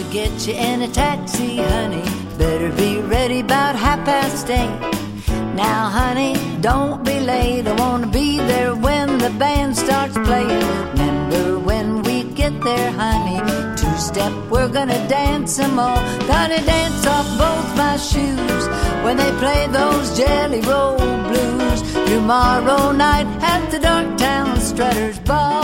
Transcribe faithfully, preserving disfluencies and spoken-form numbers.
get you in a taxi, honey. Better be ready about half past eight. Now, honey, don't be late. I wanna be there when the band starts playing. Remember when we get there, honey, two-step, we're gonna dance 'em all. Gonna dance off both my shoes when they play those Jelly Roll blues. Tomorrow night at the Darktown Strutters Ball.